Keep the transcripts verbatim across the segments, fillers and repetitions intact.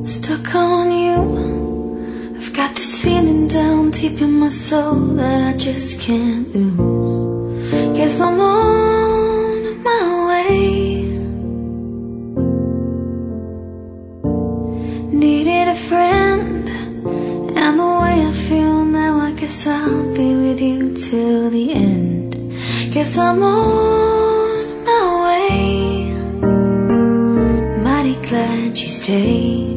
Stuck on you. I've got this feeling down deep in my soul that I just can't lose. Guess I'm on my way. Needed a friend, and the way I feel now, I guess I'll be with you till the end. Guess I'm on my way. Mighty glad you stayed.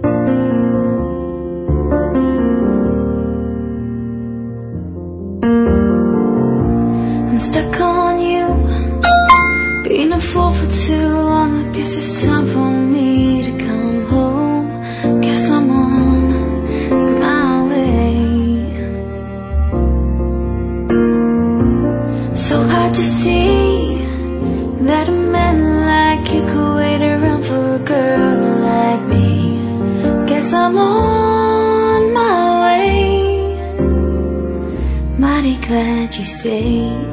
I'm stuck on you. Been a fool for too long. I guess it's time for me to come home. Guess I'm on my way. So hard to see that a man like you could wait around for a girl like me. Guess I'm on my way. Mighty glad you stayed.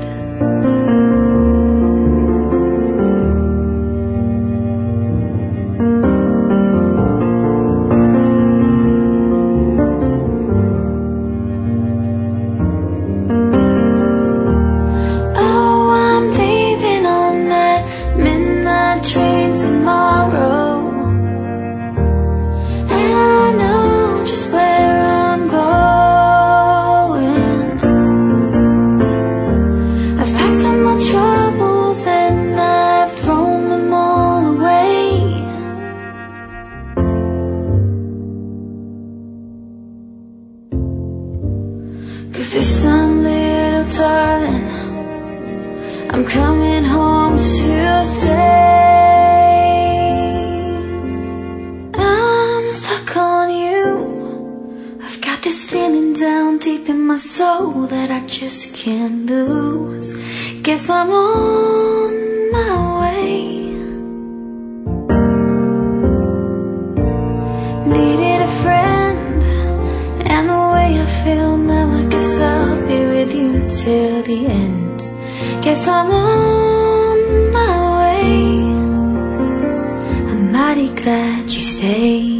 Train tomorrow, and I know just where I'm going. I've packed up my troubles and I've thrown them all away. Cause this time, little darling, I'm coming home to stay. Stuck on you. I've got this feeling down deep in my soul that I just can't lose. Guess I'm on my way. Needed a friend, and the way I feel now, I guess I'll be with you till the end. Guess I'm on my way. I'm mighty glad you stayed.